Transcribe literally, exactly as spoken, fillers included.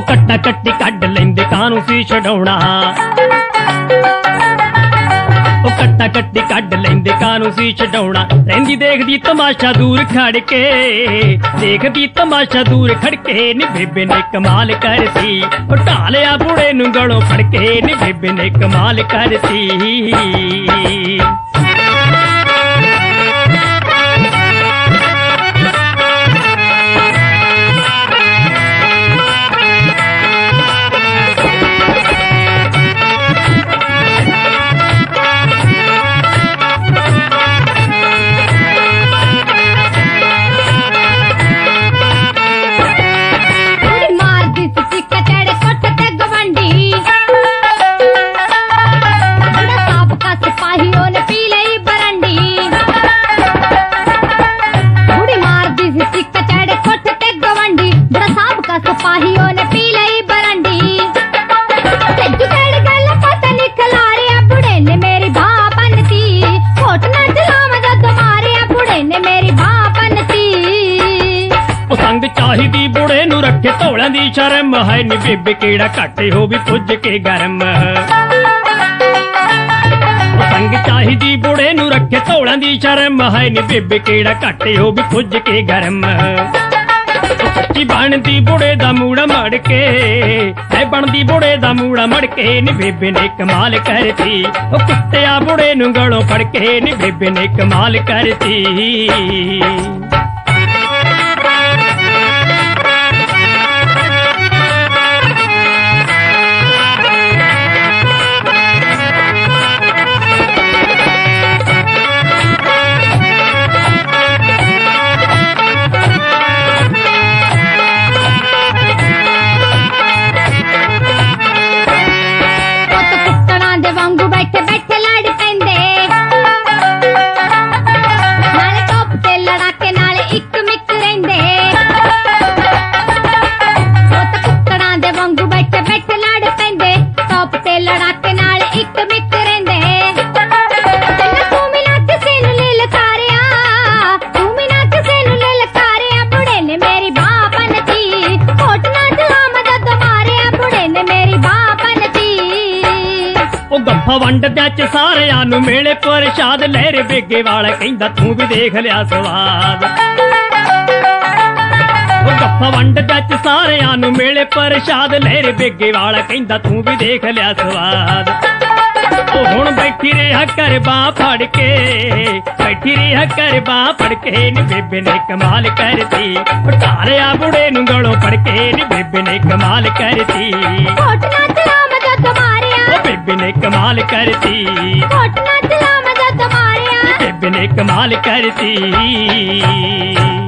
ਕੱਟਾ ਕੱਟੀ ਕੱਢ ਲੈਂਦੇ ਕਾਹਨੂੰ ਸੀ ਛਡਾਉਣਾ ਉਹ ਕੱਟਾ ਕੱਟੀ ਕੱਢ ਲੈਂਦੇ ਕਾਹਨੂੰ ਸੀ ਛਡਾਉਣਾ ਰਹਿੰਦੀ ਦੇਖਦੀ ਤਮਾਸ਼ਾ ਦੂਰ ਖੜ ਕੇ ਦੇਖਦੀ ਤਮਾਸ਼ਾ ਦੂਰ ਖੜ ਕੇ ਨੀ ਬੇਬੇ ਨੇ ਕਮਾਲ ਕਰਤੀ ਉਹ ਢਾਲਿਆ ਬੁੜੇ ਨੂੰ ਗਲੋਂ ਫੜ ਕੇ ਨੀ ਬੇਬੇ ਨੇ ਕਮਾਲ ਕਰਤੀ ਚਾਹੀਦੀ ਬੁੜੇ ਨੂੰ ਰੱਖੇ ਧੌਲਿਆਂ ਦੀ ਸ਼ਰਮ ਹੈ ਨੀ ਬੇਬੇ ਕਿਹੜਾ ਘਾਟੇ ਹੋ ਵੀ ਪੁੱਜ ਕੇ ਗਰਮ ਸੰਗ ਚਾਹੀਦੀ ਬੁੜੇ ਨੂੰ ਰੱਖੇ ਧੌਲਿਆਂ ਦੀ ਸ਼ਰਮ ਹੈ ਨੀ ਬੇਬੇ ਕਿਹੜਾ ਘਾਟੇ ਹੋ ਵੀ ਪੁੱਜ ਕੇ ਗਰਮ ਸੱਚੀ ਬਣਦੀ ਬੁੜੇ ਦਾ ਮੂੜਾ ਮੜ ਕੇ ਐ ਬਣਦੀ ਬੁੜੇ ਦਾ ਮੂੜਾ ਮੜ ਕੇ ਨੀ ਬੇਬੇ ਨੇ ਕਮਾਲ ਕਰਤੀ ਉਹ ਕੁੱਤਿਆ ਬੁੜੇ ਨੂੰ ਗਲੋਂ ਫੜ ਕੇ ਨੀ ਬੇਬੇ ਨੇ ਕਮਾਲ ਕਰਤੀ ਵੰਡਦਿਆਂ ਚ ਸਾਰਿਆਂ ਨੂੰ ਮੇਲੇ ਪ੍ਰਸ਼ਾਦ ਲਹਿਰੇ ਬੇਗੇ ਵਾਲਾ ਕਹਿੰਦਾ ਤੂੰ ਵੀ ਦੇਖ ਲਿਆ ਸਵਾਦ ਉਹ ਗੱਫਾ ਵੰਡਦਿਆਂ ਚ ਸਾਰਿਆਂ ਨੂੰ ਮੇਲੇ ਪ੍ਰਸ਼ਾਦ ਲਹਿਰੇ ਬੇਗੇ ਵਾਲਾ ਕਹਿੰਦਾ ਤੂੰ ਵੀ ਦੇਖ ਲਿਆ ਸਵਾਦ ਉਹ ਹੁਣ ਬੈਠੀ ਰਿਹਾ ਕਰ ਬਾਂਹ ਫੜ ਕੇ ਬੈਠੀ ਰਿਹਾ ਕਰ ਬਾਂਹ ਫੜ ਕੇ ਨੀ ਬੇਬੇ ਨੇ ਕਮਾਲ ਕਰਤੀ ਉਹ ਢਾਲਿਆ ਬੁੜੇ ਨੂੰ ਗਲੋਂ ਫੜ ਕੇ ਨੀ ਬੇਬੇ ਨੇ ਕਮਾਲ ਕਰਤੀ ਬੇਬੇ ਨੇ ਕਮਾਲ ਕਰਤੀ ਕੋਟ ਨਾ ਚਲਾ ਮਦਦ ਮਾਰਿਆ ਬੇਬੇ ਨੇ ਕਮਾਲ ਕਰਤੀ।